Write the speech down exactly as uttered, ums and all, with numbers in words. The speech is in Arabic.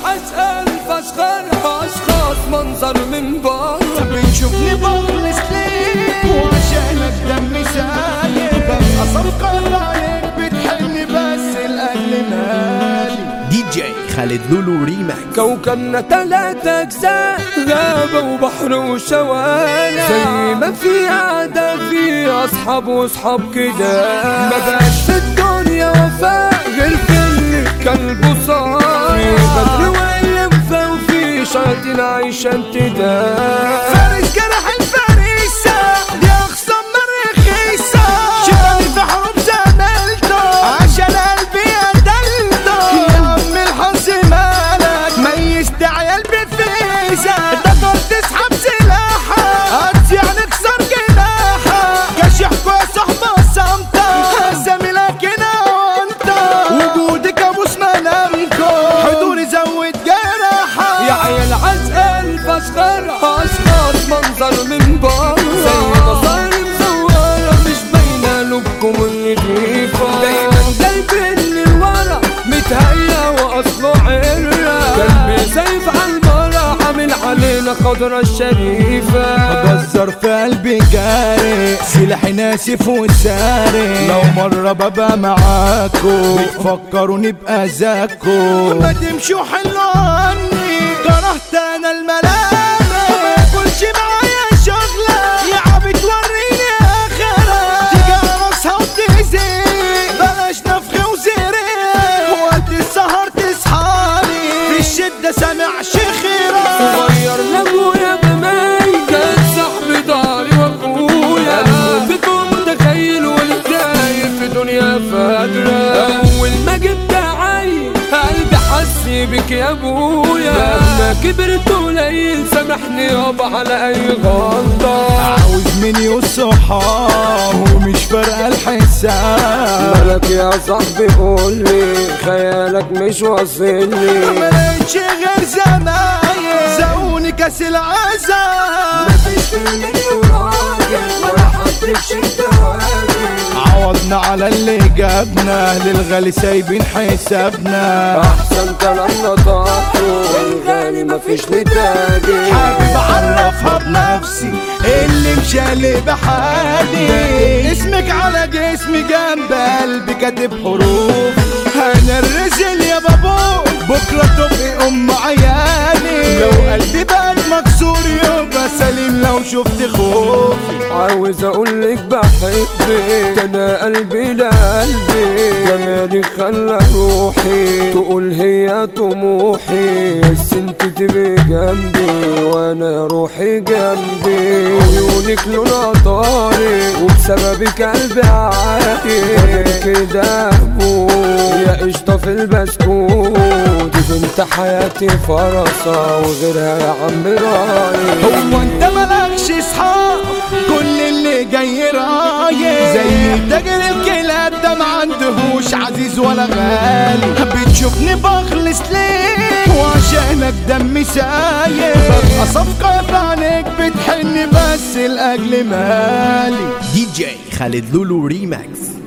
العسل فشخر اشخاص منظر من بره. بتشوفني بخلص ليك وعشانك دمي سايب، ببقى صفقة عليك بتحن بس الاجل مالي. دي جي خالد لولو ريماكس. كوكبنا تلات اجزاء، غابة وبحر وشوارع، زي ما في عادة في اصحاب واصحاب كده. ما بقاش في الدنيا وفاء غير في اللي كلبه صار، في بدر والانفا وفي شياطين عايشة انتداب. فارس جرح الفريسة يا خصم مرخيصة، شغالي في حروب زميلته عشان قلبي يدلته. يا عم الحظ مالك ميزت عيال بفيزة، تقدر تسحب سلاحها هتسيع نكسر جناحها. كشحكوا يا صحبة صمتة زميلك هنا وانت، وجودك ابوس منامكو حضوري زود جراحة. يا عيال عسل فشخر اشخاص منظر من بره، زي مصاري مزورة مش باينة لكم النضيفة. دايما جايبين لورا متهيأ واصله عرة، قلبي سيف عالمرة عامل علينا خضرة الشريفة. بزر في قلبي جاري سلاحي ناسف وساري، لو مرة ببقى معاكو بتفكروني بأذاكو. ما تمشوا حلوا عني كرهت انا الملامة، كلش معايا شغلة يا عم توريني اخرة. تيجي راسها وتزيد بلاش نفخ وزريق، وقت السهر تصحاني في الشدة سامع شخيرة. صغير لابويا بمي كان صاحبي داري واخويا، فيكم متخيل والداير في دنيا فاجرة. اول ما جبت عين قلبي حس بك يا ابويا، لما كبرت قليل سامحني يابا على اي غلطة. عاوز مني والصحاب ومش فارقة الحساب، مالك يا صاحبي قولي خيالك مش واصلني. ملقتش غير زمايل زقوني كاس العذاب، مفيش في مني راجل ولا حد بشدة واجل. عوضنا على اللي جابنا للغالي سايبين حسابنا. احسن كلامنا طاقته والغالي مفيش نتاجي. حابب اعرفها بنفسي اللي مشالي بحالي، اسمك على جسمي جنب قلبي كاتب حروف. انا الرزل يا بابو بكره تبقي ام عيالي، لو قلبي بقى مكسور يبقى سليم لو شفت خوفي. عاوز اقولك بحبك انا قلبي لقلبي، جمالك خلى روحي تقول هي طموحي. بس انت تبقي جنبي وانا روحي جنبي، عيونك لونها طارق وبسببك قلبي عارف كده ابوه يا قشطة في البسكوت. دي بنت حياتي فرصة وغيرها يا عم رايق. هو انت مالكش اصحاب كل اللي جاي رايق، زي تاجر الكلاب ده ما عندهوش عزيز ولا غالي. بتشوفني بخلص ليك وعشانك دمي سايب، ببقى صفقة في عينيك بتحن بس الاجل مالي. دي جي خالد لولو ريماكس.